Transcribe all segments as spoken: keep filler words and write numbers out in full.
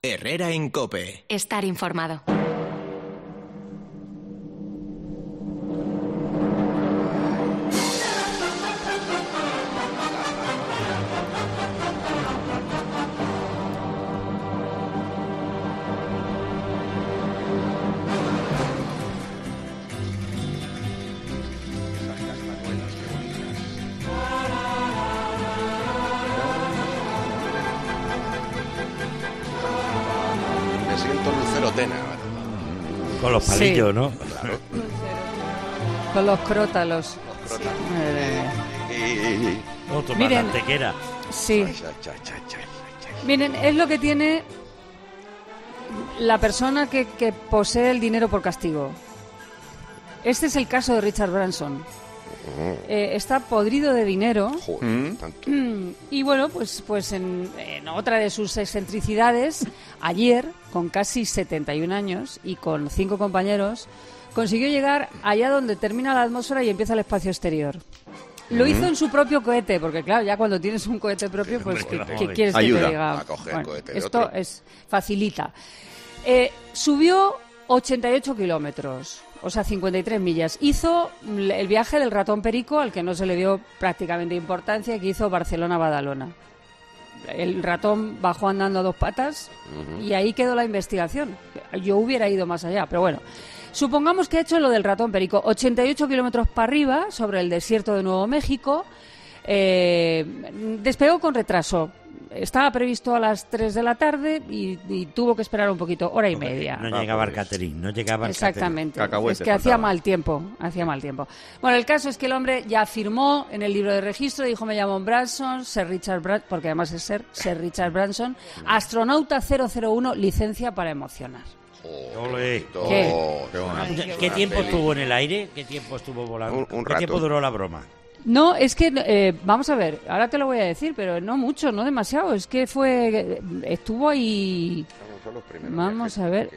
Herrera en COPE. Estar informado. Con los palillos, sí. ¿no? Claro. Con los crótalos. Los crótalos. Sí. Eh, no, tomar Miren, la tequera. Sí. Miren, es lo que tiene la persona que, que posee el dinero por castigo. Este es el caso de Richard Branson. Eh, está podrido de dinero. Joder, tanto. Y bueno, pues, pues en, en otra de sus excentricidades, ayer, con casi setenta y un años y con cinco compañeros, consiguió llegar allá donde termina la atmósfera y empieza el espacio exterior. Lo hizo en su propio cohete, porque claro, ya cuando tienes un cohete propio, pues ¿qué, ¿qué quieres Ayuda que te diga? a coger Bueno, cohete de esto otro. es facilita. Eh, subió ochenta y ocho kilómetros. O sea, cincuenta y tres millas. Hizo el viaje del ratón perico, al que no se le dio prácticamente importancia, que hizo Barcelona-Badalona. El ratón bajó andando a dos patas uh-huh. y ahí quedó la investigación. Yo hubiera ido más allá, pero bueno. Supongamos que ha hecho lo del ratón perico. ochenta y ocho kilómetros para arriba, sobre el desierto de Nuevo México. Eh, despegó con retraso. Estaba previsto a las tres de la tarde y, y tuvo que esperar un poquito, hora y media. No llegaba el catering, no llegaba el Exactamente. catering. Es que hacía mal tiempo, hacía mal tiempo. Bueno, el caso es que el hombre ya firmó en el libro de registro, dijo: me llamo Branson, Sir Richard Branson, porque además es Sir, Sir Richard Branson, astronauta cero cero uno, licencia para emocionar. Olé. ¿Qué? ¿Qué, ¿Qué tiempo estuvo en el aire? ¿Qué tiempo estuvo volando? Un, un ¿Qué tiempo duró la broma? No, es que, eh, vamos a ver, ahora te lo voy a decir, pero no mucho, no demasiado. Es que fue, estuvo ahí. Vamos a ver.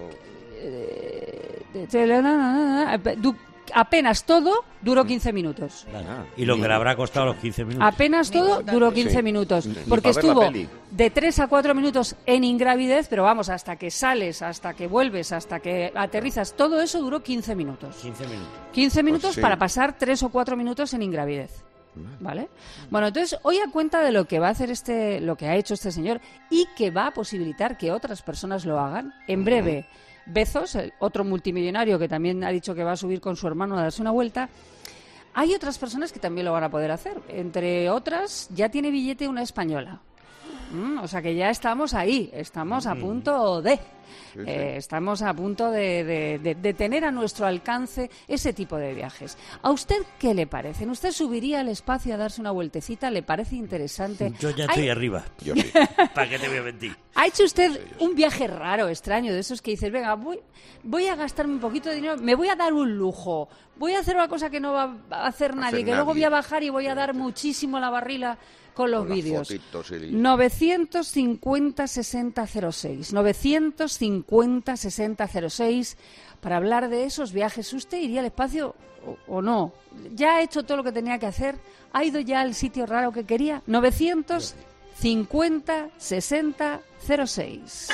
Apenas todo duró quince minutos. Y lo que le habrá costado los quince minutos. Apenas todo duró quince sí. minutos. Porque estuvo de tres a cuatro minutos en ingravidez, pero vamos, hasta que sales, hasta que vuelves, hasta que aterrizas, todo eso duró quince minutos. quince minutos. quince minutos Pues sí. para pasar tres o cuatro minutos en ingravidez. ¿Vale? Bueno, entonces hoy a cuenta de lo que va a hacer este, lo que ha hecho este señor y que va a posibilitar que otras personas lo hagan, en breve. Bezos, el otro multimillonario que también ha dicho que va a subir con su hermano a darse una vuelta. Hay otras personas que también lo van a poder hacer. Entre otras, ya tiene billete una española. Mm, o sea que ya estamos ahí, estamos a punto de... Sí, sí. Eh, estamos a punto de, de, de, de tener a nuestro alcance ese tipo de viajes. ¿A usted qué le parecen? ¿Usted subiría al espacio a darse una vueltecita? ¿Le parece interesante? Yo ya Hay... estoy arriba. Yo sí. ¿Para qué te voy a mentir? ¿Ha hecho usted un viaje raro, extraño, de esos que dices, venga, voy, voy a gastarme un poquito de dinero, me voy a dar un lujo, voy a hacer una cosa que no va a hacer nadie, Hacer que luego nadie. voy a bajar y voy a dar muchísimo la barrila con los Con las vídeos? fotitos y- novecientos cincuenta sesenta cero seis novecientos cincuenta sesenta cero seis para hablar de esos viajes. ¿Usted iría al espacio o, o no? ¿Ya ha hecho todo lo que tenía que hacer? ¿Ha ido ya al sitio raro que quería? novecientos cincuenta sesenta cero seis.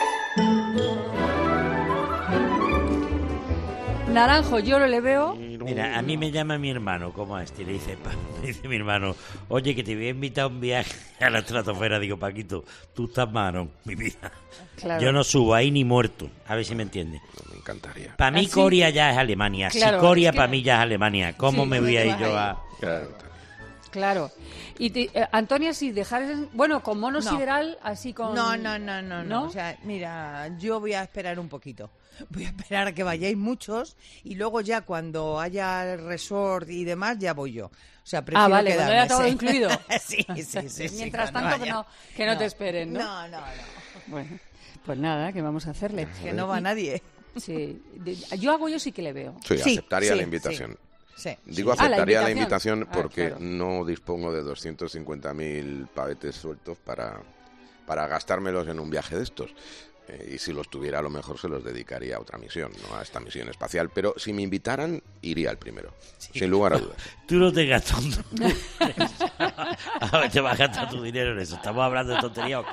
Naranjo, yo no le veo. Mira, a mí me llama mi hermano, como a este, le dice, pa, me dice mi hermano, oye, que te voy a invitar a un viaje a la estratosfera. Digo, Paquito, tú estás malo, mi vida. Claro. Yo no subo ahí ni muerto, a ver si me entiendes. No, me encantaría. Para mí ¿Ah, sí? Coria ya es Alemania, Claro, Sicoria es que- para mí ya es Alemania. ¿Cómo Sí, me ¿cómo voy a te ir vas yo a a...? Claro. Claro. Y te- eh, Antonia, si dejares, bueno, con mono No. sideral, así con... No, no, no, ¿No? no, no. O sea, mira, yo voy a esperar un poquito. Voy a esperar a que vayáis muchos y luego ya cuando haya el resort y demás ya voy yo. O sea, prefiero Ah, vale, cuando quedarme, haya todo sí. incluido. sí, sí, sí, sí. Mientras cuando tanto, que vaya. no, que no te esperen, ¿no? No, no, no. Bueno, pues nada, ¿qué vamos a hacerle? Que no va nadie. Sí, de- yo hago yo sí que le veo. Sí, Sí, aceptaría sí, la invitación. Sí. Digo, Ah, la aceptaría la invitación. invitación, Ah, porque claro. no dispongo de doscientos cincuenta mil pavetes sueltos para, para gastármelos en un viaje de estos. Eh, y si los tuviera, a lo mejor se los dedicaría a otra misión, no a esta misión espacial. Pero si me invitaran, iría al primero, sin lugar a dudas. Tú no te gastas un... A ver, te vas a gastar tu dinero en eso. ¿Estamos hablando de tontería o qué?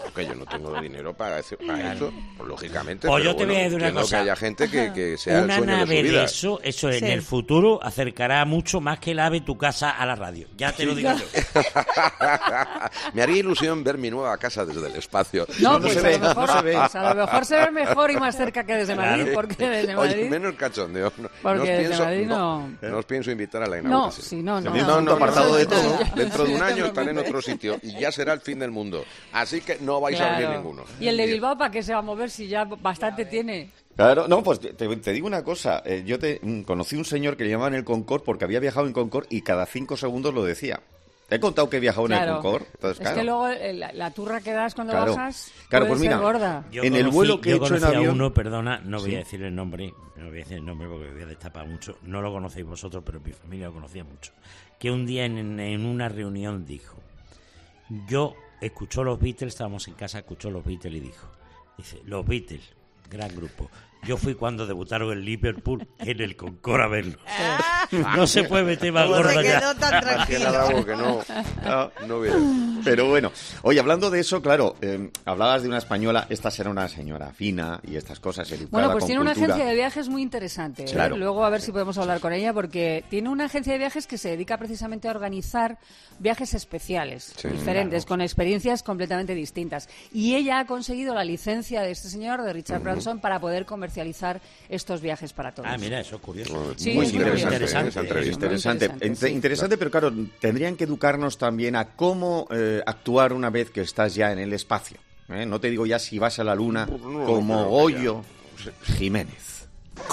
que yo no tengo dinero para, ese, para eso, pues lógicamente. Pues pero yo te bueno, voy a decir una entiendo cosa. que haya gente que, que sea Una el sueño nave de su de vida. eso, eso en Sí. el futuro acercará mucho más que el ave tu casa a la radio. Ya te lo digo yo. Me haría ilusión ver mi nueva casa desde el espacio. No, no pues se a, ve, lo mejor, no se ve. pues a lo mejor se ve mejor y más cerca que desde Madrid, Claro. porque desde Oye, Madrid... menos cachondeo. No, Porque no os desde pienso, Madrid no, no- no os pienso invitar a la No, inauguración. sí, no, no. También No, un no, apartado no, de no, todo. no. Dentro de un No te año estaré en preocupes. otro sitio y ya será el fin del mundo. Así que no vais a venir Claro. ninguno. ¿Y el de Bilbao para qué se va a mover si ya bastante tiene? Claro, no, pues te, te digo una cosa. Eh, yo te mm, conocí un señor que le llamaban el Concorde porque había viajado en Concorde y cada cinco segundos lo decía. Te he contado que he viajado en el Claro. Concorde. Entonces, Es claro. que luego eh, la, la turra que das cuando Claro. bajas Claro, puede pues ser mira, gorda. Yo En el conocí- vuelo que he yo hecho en conocí a avión- uno, perdona, no voy Sí. a decir el nombre, no voy a decir el nombre porque voy a destapar mucho, no lo conocéis vosotros, pero mi familia lo conocía mucho, que un día en, en una reunión dijo, yo escuchó los Beatles, estábamos en casa, escuchó los Beatles y dijo, dice, los Beatles, gran grupo. Yo fui cuando debutaron en Liverpool en el Concorde a verlos. No se puede meter más Pues gorda se ya. quedó tan Más que tranquilo. nada algo que no, Ah, no hubiera. Pero bueno, oye, hablando de eso, claro, eh, hablabas de una española, esta será una señora fina y estas cosas, educada, Bueno, pues con tiene una cultura. agencia de viajes muy interesante. ¿eh? Claro. Luego a ver si podemos hablar con ella, porque tiene una agencia de viajes que se dedica precisamente a organizar viajes especiales, Sí, diferentes, con experiencias completamente distintas. Y ella ha conseguido la licencia de este señor, de Richard Branson, para poder comercializar estos viajes para todos. Ah, mira, eso es curioso. Sí, Muy es muy interesante, interesante, esa entrevista. Interesante, Interesante, Int- sí. interesante, pero claro, tendrían que educarnos también a cómo eh, actuar una vez que estás ya en el espacio. ¿eh? No te digo ya si vas a la luna No, no, como pero Goyo ya. Jiménez.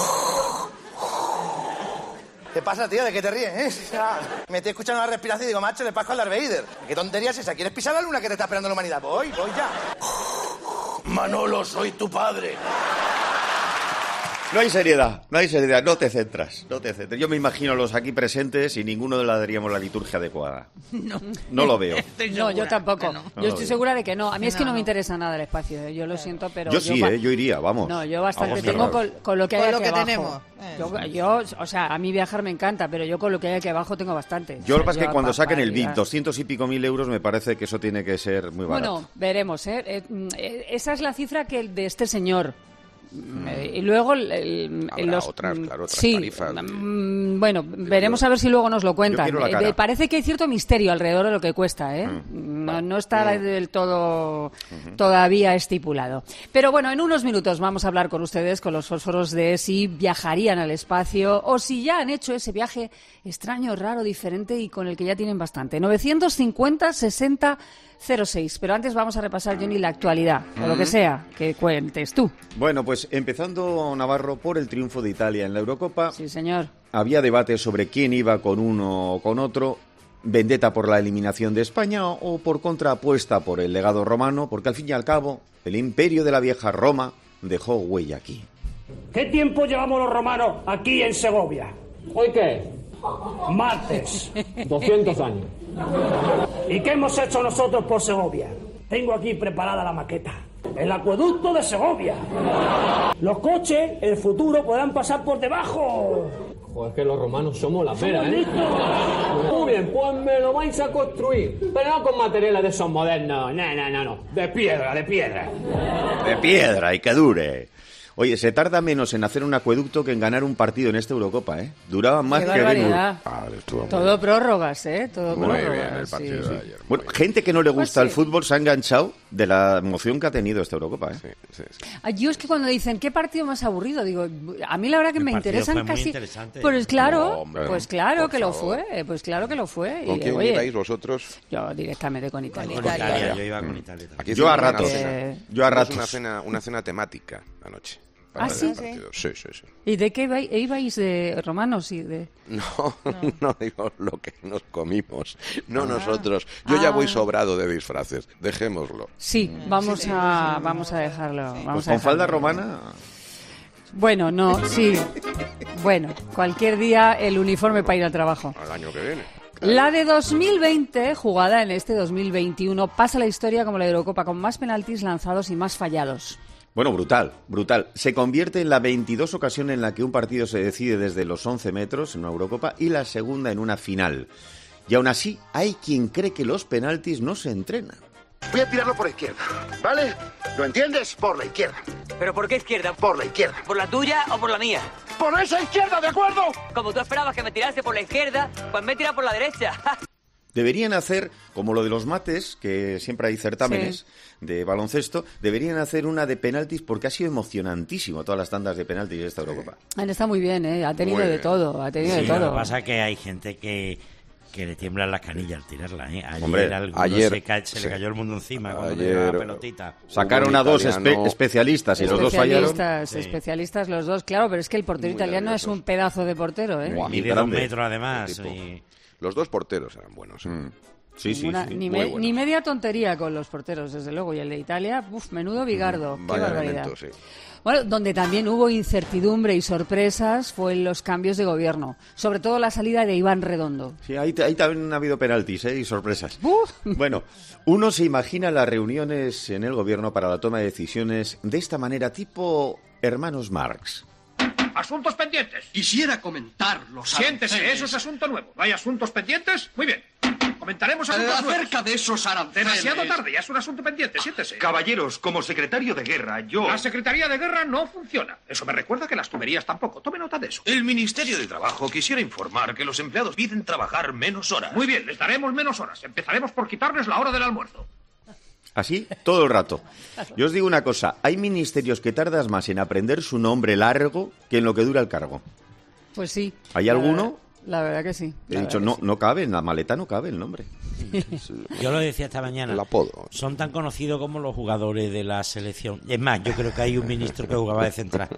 ¿Qué pasa, tío? ¿De qué te ríes, eh? Me estoy escuchando la respiración y digo, macho, le pasco al Darth Vader. ¿Qué tontería es esa? ¿Quieres pisar la luna que te está esperando la humanidad? Voy, voy ya. Manolo, soy tu padre. No hay seriedad, no hay seriedad, no te centras, no te centras. Yo me imagino los aquí presentes y ninguno le daríamos la liturgia adecuada. No. No lo veo. Estoy No, yo segura tampoco. que no. No Yo lo estoy veo. segura de que no. A mí es que No, no me no. interesa nada el espacio, ¿eh? yo lo siento, pero... Yo sí, ba- ¿eh? Yo iría, vamos. No, yo bastante Vamos tengo cerrados. con, con lo que Con hay lo aquí que abajo. tenemos, eh. Yo, yo, o sea, a mí viajar me encanta, pero yo con lo que hay aquí abajo tengo bastante. Yo lo que pasa es que cuando pa- saquen el pa- B I C, doscientos y pico mil euros, me parece que eso tiene que ser muy barato. Bueno, veremos, ¿eh? Eh, mm, eh, Esa es la cifra que de este señor. Eh, y luego el- el- Habrá los otras, mm, claro, otras sí, tarifas de- mm, bueno, veremos a ver si luego nos lo cuentan. quiero la Eh, cara. eh, Parece que hay cierto misterio alrededor de lo que cuesta, ¿eh? Mm. No, no está del todo todavía estipulado. Pero bueno, en unos minutos vamos a hablar con ustedes, con los fósforos, de si viajarían al espacio o si ya han hecho ese viaje extraño, raro, diferente y con el que ya tienen bastante. novecientos cincuenta sesenta cero seis. Pero antes vamos a repasar, Johnny, la actualidad, o lo que sea, que cuentes tú. Bueno, pues empezando, Navarro, por el triunfo de Italia en la Eurocopa. Sí, señor. Había debate sobre quién iba con uno o con otro, vendetta por la eliminación de España o por contrapuesta por el legado romano, porque al fin y al cabo el imperio de la vieja Roma dejó huella aquí. ¿Qué tiempo llevamos los romanos aquí en Segovia? ¿Hoy qué? Martes. doscientos años. ¿Y qué hemos hecho nosotros por Segovia? Tengo aquí preparada la maqueta. El acueducto de Segovia. Los coches, en el futuro, podrán pasar por debajo. Joder, es que los romanos somos la pera, Somos ¿eh? listos. Muy bien, pues me lo vais a construir. Pero no con materiales de esos modernos. No, no, no, no. De piedra, de piedra. De piedra y que dure. Oye, se tarda menos en hacer un acueducto que en ganar un partido en esta Eurocopa, ¿eh? Duraba más Qué que Benur. barbaridad. Ah, estuvo muy Todo prórrogas, ¿eh? Todo Muy prórrogas. bien el sí. partido de ayer. Bueno, muy gente que no le gusta Pues el sí. fútbol se ha enganchado de la emoción que ha tenido esta Eurocopa, ¿eh? bien. Sí, sí, sí. Ah, Yo es que cuando dicen qué partido más aburrido, digo, a mí la verdad que El me partido interesan fue muy casi. interesante. Pues claro, No, hombre, pues claro por que lo favor. fue, pues claro que lo fue. ¿Con Y, quién oye, ibais vosotros? yo directamente con Italia. Con Italia. Italia, yo iba con Italia también. Aquí Yo a hicimos una ratos. cena. Yo a Hicimos ratos. Una cena, una cena temática anoche. para ¿Ah, ver sí? el partido. Sí, sí, sí. ¿Y de qué iba- ibais de romanos y de? No, no, digo lo que nos comimos, no nosotros. Yo ya voy Ah. sobrado de disfraces, dejémoslo. Sí, vamos a vamos a dejarlo. Vamos Pues a con falda dejarlo. romana. Bueno, no, sí. Bueno, cualquier día el uniforme para ir al trabajo. Al año que viene. La de dos mil veinte, jugada en este dos mil veintiuno, pasa a la historia como la Eurocopa con más penaltis lanzados y más fallados. Bueno, brutal, brutal. Se convierte en la veintidós ocasión en la que un partido se decide desde los once metros en una Eurocopa y la segunda en una final. Y aún así, hay quien cree que los penaltis no se entrenan. Voy a tirarlo por la izquierda, ¿vale? ¿Lo entiendes? Por la izquierda. ¿Pero por qué izquierda? Por la izquierda. ¿Por la tuya o por la mía? ¡Por esa izquierda, de acuerdo! Como tú esperabas que me tirase por la izquierda, pues me he tirado por la derecha. Deberían hacer, como lo de los mates, que siempre hay certámenes sí. de baloncesto, deberían hacer una de penaltis porque ha sido emocionantísimo todas las tandas de penaltis de esta Eurocopa. Está muy bien, ¿eh? Ha tenido muy de todo, ha tenido sí, de todo. Lo que pasa es que hay gente que, que le tiemblan las canillas al tirarla, ¿eh? Ayer, Hombre, ayer se, ca- se sí. le cayó el mundo encima cuando ayer, tiraba la pelotita. Sacaron a dos espe- especialistas y los dos fallaron. Especialistas, sí. especialistas los dos, claro, pero es que el portero muy italiano nerviosos. Es un pedazo de portero, ¿eh? Wow, mide dos metros además. Y... Los dos porteros eran buenos, ¿eh? Mm. Sí, sí, Una, sí, ni, me, ni media tontería con los porteros, desde luego. Y el de Italia, uf, menudo bigardo. Mm, qué barbaridad. Elemento, sí. Bueno, donde también hubo incertidumbre y sorpresas fue en los cambios de gobierno. Sobre todo la salida de Iván Redondo. Sí, ahí, ahí también ha habido penaltis ¿eh? y sorpresas. Uf. Bueno, uno se imagina las reuniones en el gobierno para la toma de decisiones de esta manera, tipo hermanos Marx. Asuntos pendientes. Quisiera comentarlos. Siéntese, eso es asunto nuevo. ¿No hay asuntos pendientes? Muy bien. Comentaremos asuntos eh, acerca nuevos. de esos aranceles. Demasiado tarde, ya es un asunto pendiente, siéntese. Caballeros, como secretario de guerra, yo... La Secretaría de Guerra no funciona. Eso me recuerda que las tuberías tampoco. Tome nota de eso. El Ministerio de Trabajo quisiera informar que los empleados piden trabajar menos horas. Muy bien, les daremos menos horas. Empezaremos por quitarles la hora del almuerzo. Así, todo el rato. Yo os digo una cosa, hay ministerios que tardas más en aprender su nombre largo que en lo que dura el cargo. Pues sí. ¿Hay alguno? La verdad que sí. He dicho, no, sí. no cabe, en la maleta no cabe el nombre. Yo lo decía esta mañana. El apodo. Son tan conocidos como los jugadores de la selección. Es más, yo creo que hay un ministro que jugaba de central.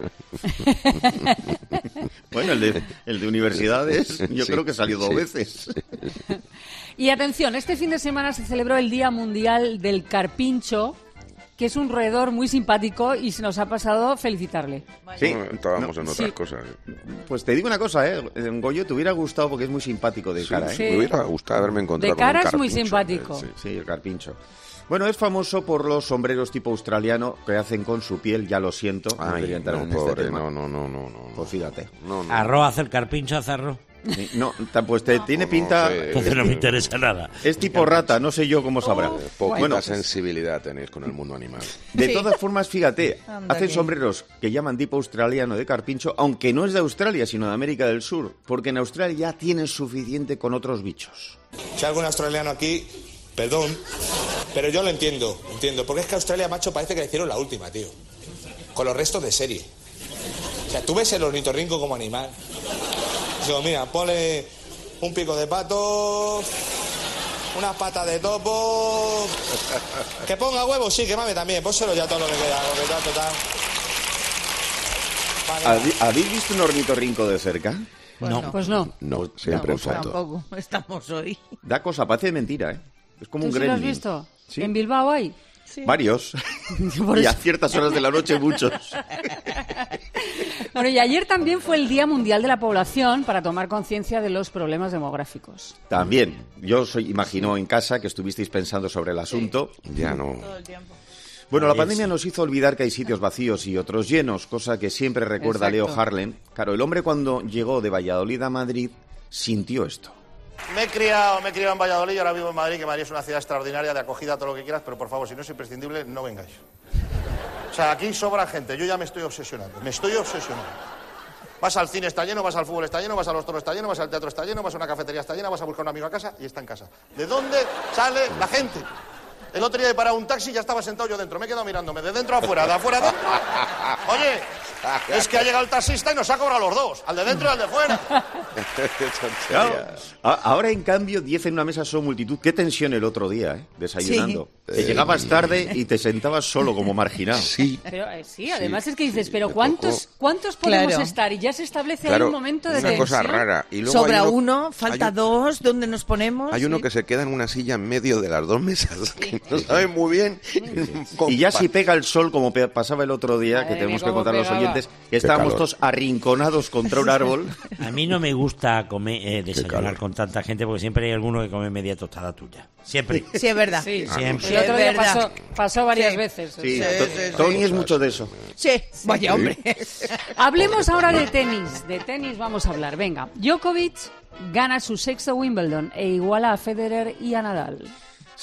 Bueno, el de, el de universidades, yo sí, creo que salió dos sí. veces. Y atención, este fin de semana se celebró el Día Mundial del Carpincho, que es un roedor muy simpático y se nos ha pasado felicitarle. Sí, no, estábamos no, en otras sí. cosas. Pues te digo una cosa, ¿eh? Goyo, te hubiera gustado porque es muy simpático de sí, cara, ¿eh? Sí. Me hubiera gustado haberme encontrado de cara con un es muy simpático. Sí, sí, el carpincho. Bueno, es famoso por los sombreros tipo australiano que hacen con su piel, ya lo siento. Ay, no quería entrar no, en pobre, este tema. No, no, no, no, no. Pues fíjate. No, no. Arroz hace el carpincho, hace arroz. No, pues te, tiene no, pinta... No sé. Entonces no me interesa nada. Es tipo rata, no sé yo cómo sabrá. Oh, poca bueno, sensibilidad tenéis con el mundo animal. De sí. todas formas, fíjate, Anda hacen que... sombreros que llaman tipo australiano de carpincho, aunque no es de Australia, sino de América del Sur, porque en Australia ya tienen suficiente con otros bichos. Si hay algún australiano aquí, perdón, pero yo lo entiendo, entiendo, porque es que Australia, macho, parece que le hicieron la última, tío, con los restos de serie. O sea, tú ves el ornitorrinco como animal. Digo, mira, ponle un pico de pato, unas patas de topo, que ponga huevos, sí, que mame también, pónselo ya todo lo que queda, lo que ya total. Vale. ¿Habéis visto un ornitorrinco de cerca? Pues no. no. Pues no. No, siempre no, pues tampoco estamos hoy. Da cosa, parece mentira, ¿eh? Es como un ¿Tú sí gremlin. lo has visto? ¿Sí? ¿En Bilbao hay? Sí. Varios. Y a ciertas horas de la noche muchos. Bueno, y ayer también fue el Día Mundial de la Población para tomar conciencia de los problemas demográficos. También. Yo soy, imagino en casa que estuvisteis pensando sobre el asunto. Sí. Ya no. Todo el tiempo. Bueno, la pandemia nos hizo olvidar que hay sitios vacíos y otros llenos, cosa que siempre recuerda Exacto. Leo Harlem. Claro, el hombre cuando llegó de Valladolid a Madrid sintió esto. Me he criado, me he criado en Valladolid y ahora vivo en Madrid, que Madrid es una ciudad extraordinaria, de acogida, todo lo que quieras, pero por favor, si no es imprescindible, no vengáis. O sea, aquí sobra gente, yo ya me estoy obsesionando, me estoy obsesionando. Vas al cine, está lleno, vas al fútbol, está lleno, vas a los toros, está lleno, vas al teatro, está lleno, vas a una cafetería, está llena, vas a buscar a un amigo a casa y está en casa. ¿De dónde sale la gente? El otro día he parado un taxi y ya estaba sentado yo dentro, me he quedado mirándome, de dentro a afuera, de afuera a dentro. Oye, es que ha llegado el taxista y nos ha cobrado los dos, al de dentro y al de fuera. Claro. Ahora, en cambio, diez en una mesa son multitud. Qué tensión el otro día, ¿eh? Desayunando. Sí. Que llegabas tarde y te sentabas solo como marginado. Sí. Pero eh, sí, además sí. es que dices, pero ¿cuántos cuántos podemos claro. estar? Y ya se establece claro, ahí un momento de una tensión. cosa rara. Y luego Sobra uno, uno, falta hay, dos, ¿dónde nos ponemos? Hay uno sí. que se queda en una silla en medio de las dos mesas, que no sabe muy bien. Y ya si pega el sol, como pasaba el otro día, Madre que tenemos mía, que contar a los pegaba. oyentes, que estábamos todos arrinconados contra un árbol. A mí no me gusta comer, eh, desayunar con tanta gente porque siempre hay alguno que come media tostada tuya. Siempre. Sí, es verdad. Sí, siempre. El otro día Es verdad. pasó, pasó varias Sí. veces. Sí, Sí, to- sí, sí. Tony es mucho de eso. Sí, vaya hombre. Hablemos ahora de tenis. De tenis vamos a hablar. Venga, Djokovic gana su sexto Wimbledon e iguala a Federer y a Nadal. Sí,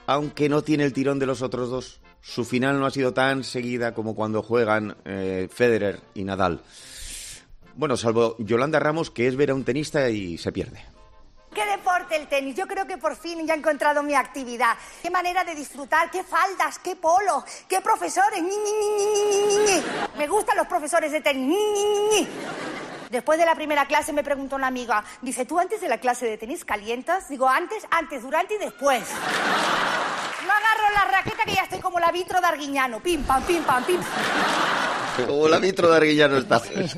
aunque no tiene el tirón de los otros dos. Su final no ha sido tan seguida como cuando juegan eh, Federer y Nadal. Bueno, salvo Yolanda Ramos, que es ver a un tenista y se pierde. ¿Qué deporte el tenis? Yo creo que por fin ya he encontrado mi actividad. Qué manera de disfrutar, qué faldas, qué polo, qué profesores. Ñi, ñi, ñi, ñi, ñi, ñi. Me gustan los profesores de tenis. Ñi, ñi, ñi. Después de la primera clase me preguntó una amiga, dice, ¿tú antes de la clase de tenis calientas? Digo, antes, antes, durante y después. No agarro la raqueta que ya estoy como la vitro de Arguiñano. Pim, pam, pim, pam, pim. Como la vitro de Arguiñano está.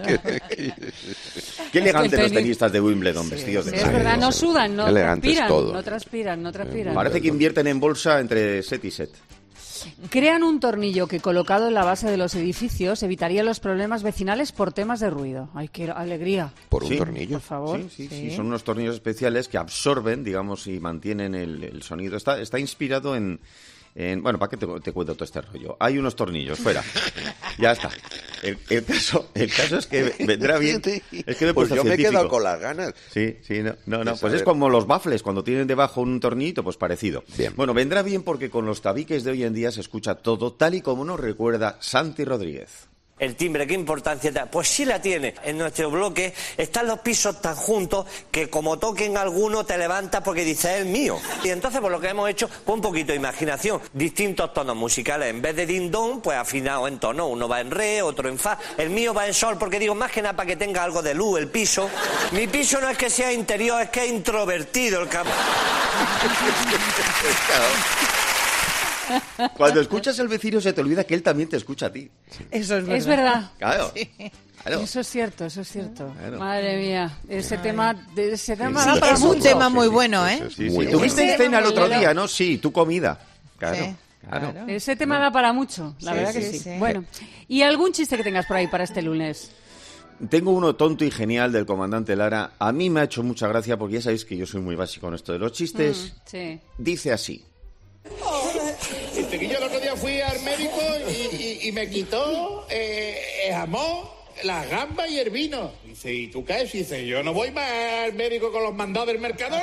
Qué elegantes los tenistas de Wimbledon, sí, vestidos de sí, es verdad, no sudan, no transpiran, todo. no transpiran, no transpiran. Parece que invierten en bolsa entre set y set. Crean un tornillo que colocado en la base de los edificios evitaría los problemas vecinales por temas de ruido. ¡Ay, qué alegría! ¿Por un sí, tornillo? Por favor. Sí, sí, sí, sí, son unos tornillos especiales que absorben, digamos, y mantienen el, el sonido. Está, está inspirado en... En, bueno, ¿para qué te, te cuento todo este rollo? Hay unos tornillos, fuera. Ya está. El, el, caso, el caso es que vendrá bien. Es que me he pues puesto yo me he científico. quedado con las ganas. Sí, sí, no, no, no. Pues, pues es como los baffles, cuando tienen debajo un tornillito, pues parecido. Bien. Bueno, vendrá bien porque con los tabiques de hoy en día se escucha todo tal y como nos recuerda Santi Rodríguez. El timbre, ¿qué importancia da? Pues sí la tiene. En nuestro bloque están los pisos tan juntos que como toquen alguno te levantas porque dices, es el mío. Y entonces pues lo que hemos hecho, pues un poquito de imaginación. Distintos tonos musicales. En vez de din-don, pues afinado en tono. Uno va en re, otro en fa. El mío va en sol porque digo, más que nada para que tenga algo de luz el piso. Mi piso no es que sea interior, es que es introvertido el campo. Cuando escuchas al vecino se te olvida que él también te escucha a ti. Eso es verdad. Es verdad. Claro. Sí. Claro. Eso es cierto, eso es cierto. Claro. Madre mía, ese Ay. tema, ese tema sí, da para es mucho. un tema muy bueno, ¿eh? Sí, sí, sí. Tuviste en cena el otro día, ¿no? Sí, tu comida. Claro. Sí. Claro. Claro. Ese tema da para mucho, la sí, verdad sí, que sí. sí. Bueno, ¿y algún chiste que tengas por ahí para este lunes? Tengo uno tonto y genial del comandante Lara. A mí me ha hecho mucha gracia porque ya sabéis que yo soy muy básico en esto de los chistes. Mm, sí. Dice así. Dice que yo el otro día fui al médico y, y, y me quitó eh, el jamón, las gambas y el vino. Dice, ¿y tú qué es? Dice, yo no voy más al médico con los mandados del Mercadona.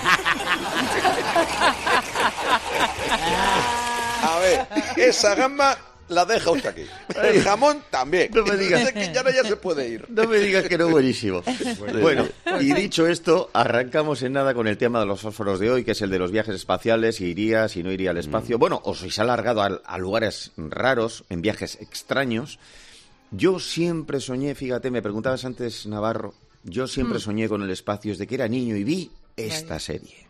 A ver, esa gamba la deja usted aquí. El jamón también. No me digas que ya no ya se puede ir. No me digas que no es buenísimo. Bueno, y dicho esto, arrancamos en nada con el tema de los fósforos de hoy, que es el de los viajes espaciales, si iría, si no iría al espacio. Bueno, os habéis alargado a, a lugares raros, en viajes extraños. Yo siempre soñé, fíjate, me preguntabas antes, Navarro, yo siempre mm. soñé con el espacio desde que era niño y vi esta serie.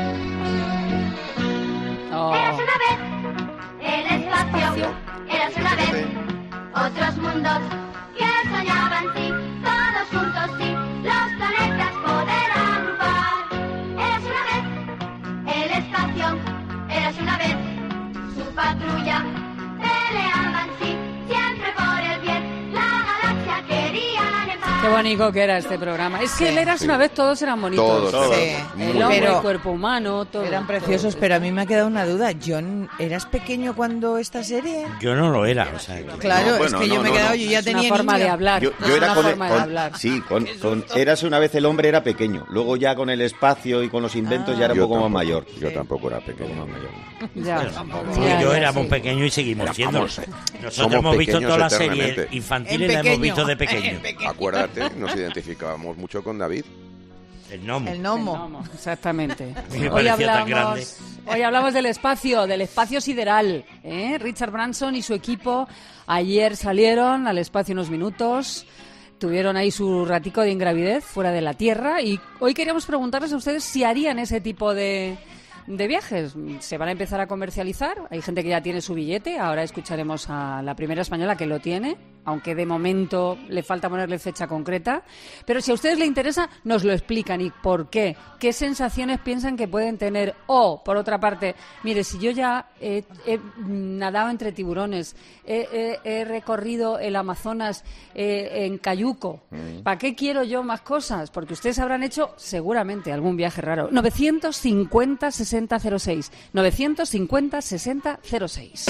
Oh. Eras una vez el espacio, eras una vez otros mundos que soñaban, sí, todos juntos, sí, los planetas poder agrupar. Eras una vez el espacio, eras una vez su patrulla, peleaban, sí, siempre por el bien, la galaxia querían en paz. Qué bonito que era este programa. Es que sí, el Eras sí. una vez todos eran bonitos. Todos, todos. Sí. El hombre, pero, el cuerpo humano, todo. Eran preciosos, todo. Pero a mí me ha quedado una duda. John, ¿eras pequeño cuando esta serie? Yo no lo era. O sea, que... Claro, no, bueno, es que no, yo me he no, quedado, no. yo ya es tenía una forma niño. de hablar. Yo, no, yo era una con, forma con, de hablar. Sí, con, con Érase una vez el hombre era pequeño. Luego ya con el espacio y con los inventos ah. ya era un poco tampoco, más mayor. Yo sí. tampoco era pequeño. Más mayor. Ya. Bueno, tampoco. Ya, yo ya, éramos sí. pequeños y seguimos siendo. Nosotros Somos hemos visto todas las eternamente. series infantiles, las hemos visto de pequeños. Acuérdate, nos identificábamos mucho con David. El gnomo. El gnomo. El gnomo, exactamente. Me hoy, tan grande. hablamos, hoy hablamos del espacio, del espacio sideral. ¿eh? Richard Branson y su equipo ayer salieron al espacio unos minutos, tuvieron ahí su ratico de ingravidez fuera de la Tierra y hoy queríamos preguntarles a ustedes si harían ese tipo de... de viajes. Se van a empezar a comercializar. Hay gente que ya tiene su billete. Ahora escucharemos a la primera española que lo tiene, aunque de momento le falta ponerle fecha concreta. Pero si a ustedes les interesa, nos lo explican y por qué. ¿Qué sensaciones piensan que pueden tener? O, por otra parte, mire, si yo ya he, he nadado entre tiburones, he, he, he recorrido el Amazonas eh, en cayuco, ¿para qué quiero yo más cosas? Porque ustedes habrán hecho seguramente algún viaje raro. novecientos cincuenta sesenta cero seis. novecientos cincuenta sesenta cero seis.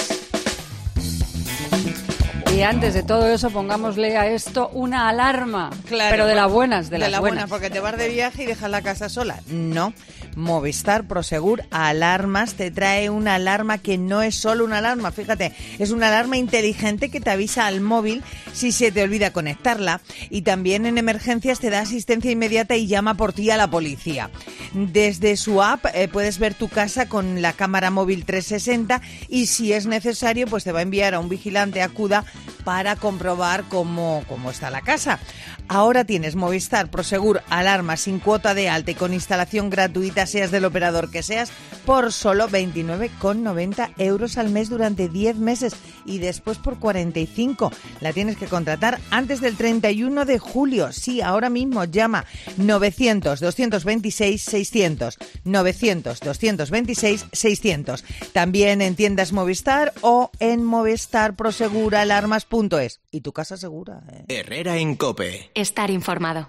Y antes de todo eso, pongámosle a esto una alarma. Claro, pero de las buenas, de, de las la buenas. buena, porque te vas de viaje y dejas la casa sola. No, Movistar Prosegur Alarmas te trae una alarma que no es solo una alarma, fíjate, es una alarma inteligente que te avisa al móvil si se te olvida conectarla, y también en emergencias te da asistencia inmediata y llama por ti a la policía. Desde su app eh, puedes ver tu casa con la cámara móvil trescientos sesenta y si es necesario pues te va a enviar a un vigilante acuda para comprobar cómo, cómo está la casa. Ahora tienes Movistar Prosegur Alarma sin cuota de alta y con instalación gratuita, seas del operador que seas, por solo veintinueve con noventa euros al mes durante diez meses y después por cuarenta y cinco. La tienes que contratar antes del treinta y uno de julio. Sí, ahora mismo llama novecientos, doscientos veintiséis, seiscientos. novecientos, doscientos veintiséis, seiscientos. También en tiendas Movistar o en movistar prosegur alarmas punto es. Y tu casa segura, ¿eh? Herrera en COPE. Estar informado.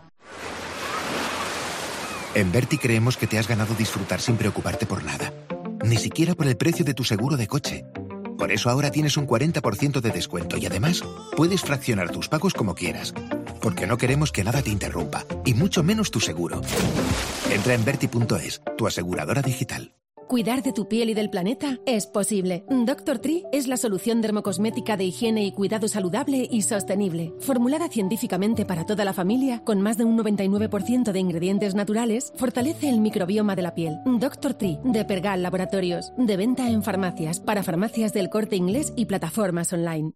En Berti creemos que te has ganado disfrutar sin preocuparte por nada. Ni siquiera por el precio de tu seguro de coche. Por eso ahora tienes un cuarenta por ciento de descuento y además puedes fraccionar tus pagos como quieras. Porque no queremos que nada te interrumpa, y mucho menos tu seguro. Entra en Berti punto es, tu aseguradora digital. Cuidar de tu piel y del planeta es posible. doctor Tree es la solución dermocosmética de higiene y cuidado saludable y sostenible. Formulada científicamente para toda la familia, con más de un noventa y nueve por ciento de ingredientes naturales, fortalece el microbioma de la piel. doctor Tree, de Pergal Laboratorios. De venta en farmacias, para farmacias del Corte Inglés y plataformas online.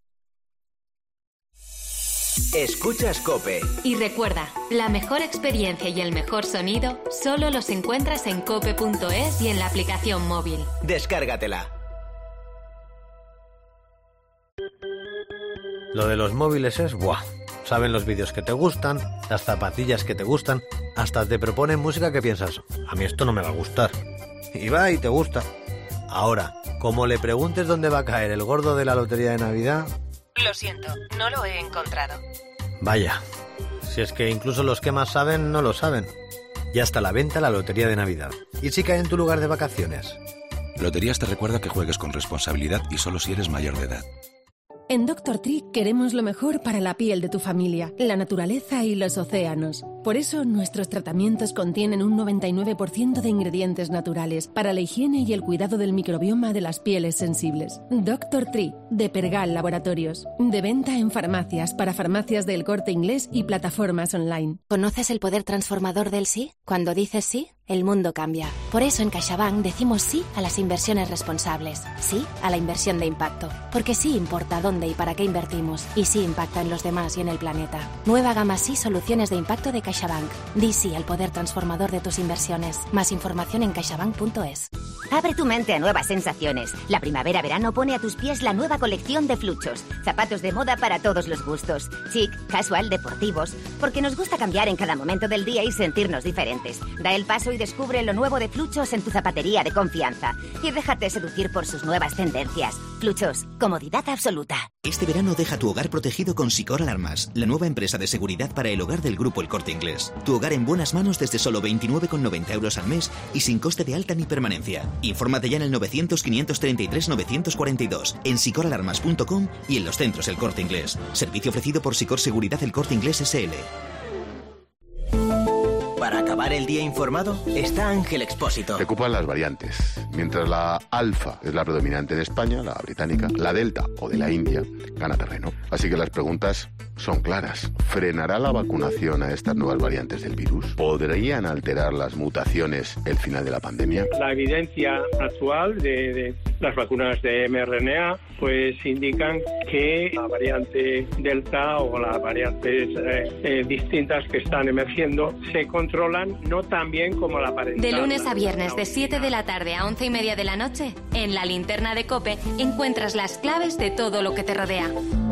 Escuchas COPE. Y recuerda, la mejor experiencia y el mejor sonido solo los encuentras en cope punto es y en la aplicación móvil. Descárgatela. Lo de los móviles es ¡buah! Saben los vídeos que te gustan, las zapatillas que te gustan, hasta te proponen música que piensas, a mí esto no me va a gustar. Y va y te gusta. Ahora, como le preguntes dónde va a caer el gordo de la lotería de Navidad... Lo siento, no lo he encontrado. Vaya, si es que incluso los que más saben no lo saben. Ya está a la venta la lotería de Navidad. ¿Y si cae en tu lugar de vacaciones? Loterías te recuerda que juegues con responsabilidad y solo si eres mayor de edad. En doctor Tree queremos lo mejor para la piel de tu familia, la naturaleza y los océanos. Por eso nuestros tratamientos contienen un noventa y nueve por ciento de ingredientes naturales para la higiene y el cuidado del microbioma de las pieles sensibles. doctor Tree, de Pergal Laboratorios. De venta en farmacias, para farmacias del Corte Inglés y plataformas online. ¿Conoces el poder transformador del sí? Cuando dices sí, el mundo cambia. Por eso en CaixaBank decimos sí a las inversiones responsables. Sí a la inversión de impacto. Porque sí importa dónde y para qué invertimos. Y sí impacta en los demás y en el planeta. Nueva gama sí soluciones de impacto de CaixaBank. Di sí al poder transformador de tus inversiones. Más información en caixabank punto es. Abre tu mente a nuevas sensaciones. La primavera-verano pone a tus pies la nueva colección de Fluchos. Zapatos de moda para todos los gustos. Chic, casual, deportivos. Porque nos gusta cambiar en cada momento del día y sentirnos diferentes. Da el paso y descubre lo nuevo de Fluchos en tu zapatería de confianza. Y déjate seducir por sus nuevas tendencias. Fluchos, comodidad absoluta. Este verano deja tu hogar protegido con Sicor Alarmas, la nueva empresa de seguridad para el hogar del Grupo El Corte Inglés. Tu hogar en buenas manos desde solo veintinueve con noventa euros al mes y sin coste de alta ni permanencia. Infórmate ya en el novecientos, quinientos treinta y tres, novecientos cuarenta y dos, en sicor alarmas punto com y en los centros El Corte Inglés. Servicio ofrecido por Sicor Seguridad El Corte Inglés S L. Para acabar el día informado, está Ángel Expósito. Preocupan las variantes. Mientras la alfa es la predominante en España, la británica, la delta o de la India gana terreno. Así que las preguntas son claras. ¿Frenará la vacunación a estas nuevas variantes del virus? ¿Podrían alterar las mutaciones el final de la pandemia? La evidencia actual de, de las vacunas de eme erre ene a pues indican que la variante delta o las variantes eh, eh, distintas que están emergiendo se controlan no tan bien como la aparentada. De lunes a viernes de siete de la tarde a once y media de la noche, en la linterna de COPE encuentras las claves de todo lo que te rodea.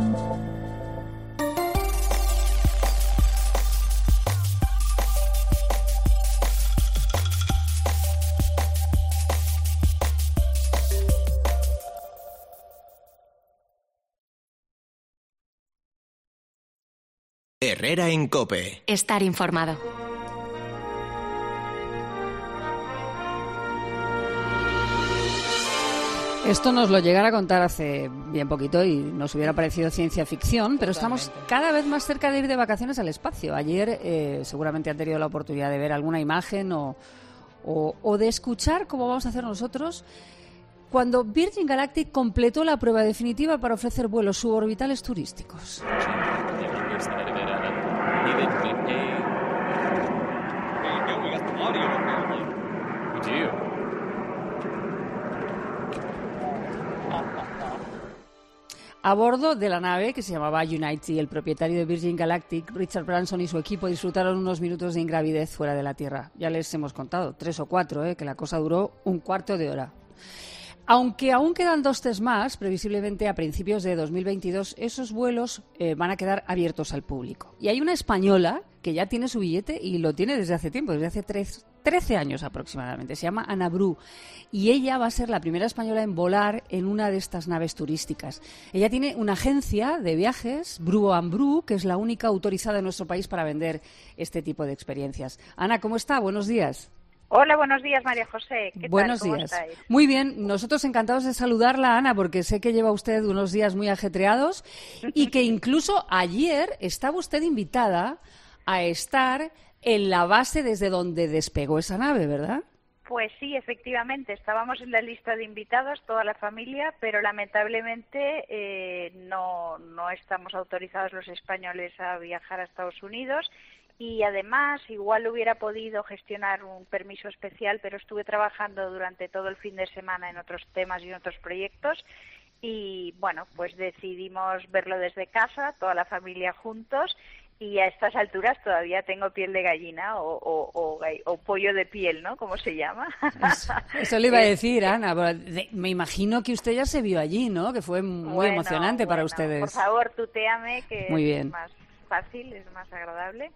Herrera en COPE. Estar informado. Esto nos lo llegara a contar hace bien poquito y nos hubiera parecido ciencia ficción, pero estamos cada vez más cerca de ir de vacaciones al espacio. Ayer eh, seguramente han tenido la oportunidad de ver alguna imagen o, o, o de escuchar, como vamos a hacer nosotros, cuando Virgin Galactic completó la prueba definitiva para ofrecer vuelos suborbitales turísticos. A bordo de la nave, que se llamaba Unity, el propietario de Virgin Galactic, Richard Branson, y su equipo disfrutaron unos minutos de ingravidez fuera de la Tierra. Ya les hemos contado, tres o cuatro, ¿eh? Que la cosa duró un cuarto de hora. Aunque aún quedan dos test más, previsiblemente a principios de dos mil veintidós, esos vuelos eh, van a quedar abiertos al público. Y hay una española que ya tiene su billete y lo tiene desde hace tiempo, desde hace tres, trece años aproximadamente. Se llama Ana Bru y ella va a ser la primera española en volar en una de estas naves turísticas. Ella tiene una agencia de viajes, Bru and Bru, que es la única autorizada en nuestro país para vender este tipo de experiencias. Ana, ¿cómo está? Buenos días. Hola, buenos días, María José. ¿Qué Buenos tal? ¿Cómo días. estáis? Muy bien, nosotros encantados de saludarla, Ana, porque sé que lleva usted unos días muy ajetreados y que incluso ayer estaba usted invitada a estar en la base desde donde despegó esa nave, ¿verdad? Pues sí, efectivamente, estábamos en la lista de invitados, toda la familia, pero lamentablemente eh, no, no estamos autorizados los españoles a viajar a Estados Unidos. Y además, igual hubiera podido gestionar un permiso especial, pero estuve trabajando durante todo el fin de semana en otros temas y en otros proyectos. Y bueno, pues decidimos verlo desde casa, toda la familia juntos. Y a estas alturas todavía tengo piel de gallina o, o, o, o pollo de piel, ¿no? ¿Cómo se llama? Eso, eso le iba a decir, Ana. Me imagino que usted ya se vio allí, ¿no? Que fue muy bueno, emocionante bueno, para ustedes. Por favor, tutéame, que muy bien. Es más fácil, es más agradable.